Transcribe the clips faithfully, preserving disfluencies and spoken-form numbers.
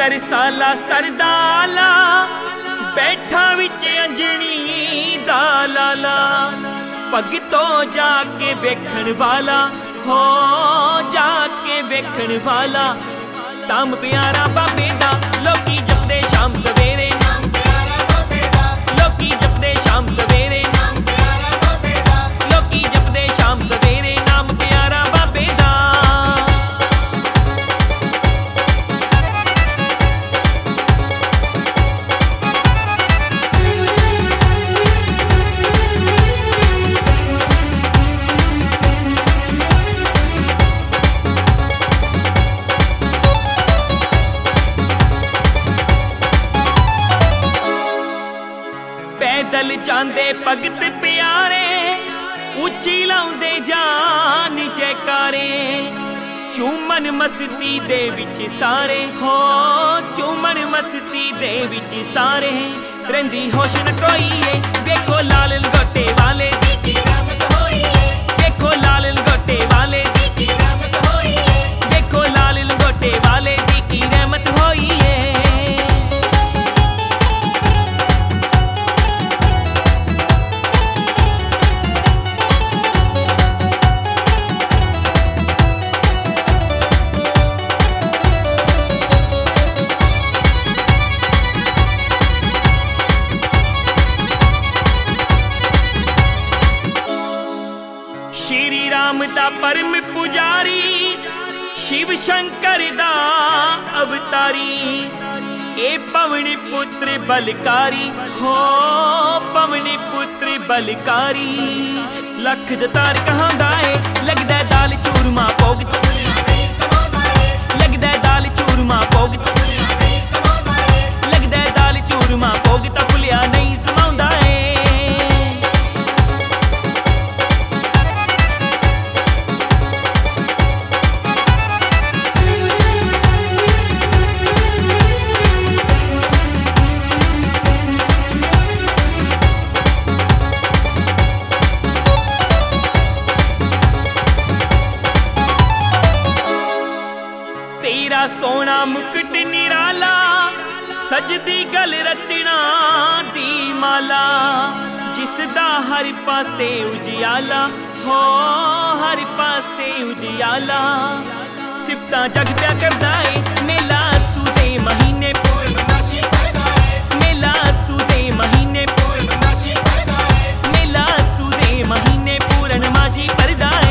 सरसाला सरदाला बैठा विच अंजनी दा लाला, भगतों जाके वेखण वाला हो जाके वेखण वाला, तम प्यारा बाबे दा लोकी जपदे शाम सवेरे, लोकी जपदे शाम सवेरे, लोकी जपदे शाम सवेरे, नाम प्यारा बाबे दा। पैदल जांदे भगत प्यारे, उची लाउंदे जान जयकारे, चूमन मस्ती दे विच सारे हो चूमन मस्ती दे विच सारे, रहिंदी होश न कोई है देखो लाल लंगोटे वाले, देखो लाल लंगोटे वाले, देखो लाल लंगोटे वाले दी की रहमत होई है। श्री राम दा परम पुजारी, शिव शंकर दा अवतारी, ए पवन पुत्र बलकारी हो पवन पुत्र बलकारी, लख दतार कहांदा है लगदा दाल चूरमा भोग, लगदा दाल चूरमा भोग, लगदा दाल चूरमा भोग ता भुलिया नहीं समाउंदा है। तेरा सोना मुकुट निराला, सजदी गल रत्ना दी माला, जिसदा हर पासे उजियाला हो हर पासे उजियाला, सिफतां जग प्या करदा है मेला सूदे महीने पूर्णमासी, मेला सूदे महीने पूर्णमासी, मेला सूदे महीने पूर्णमासी करदा है।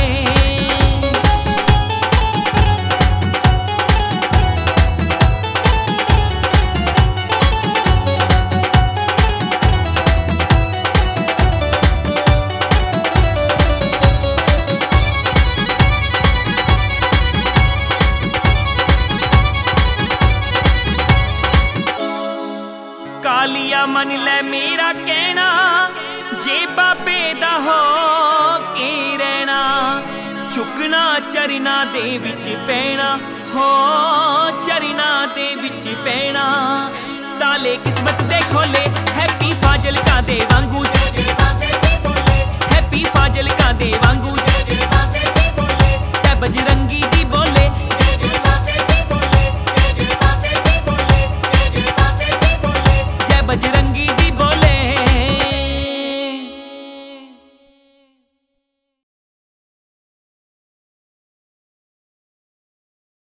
कालिया मन ले मेरा कहना, जे बाबे दा हो के रहना, चुकना चरना दे विच पैना हो चरना दे विच पैना, ताले किस्मत दे खोले हैप्पी फाजिल का दे वांगू।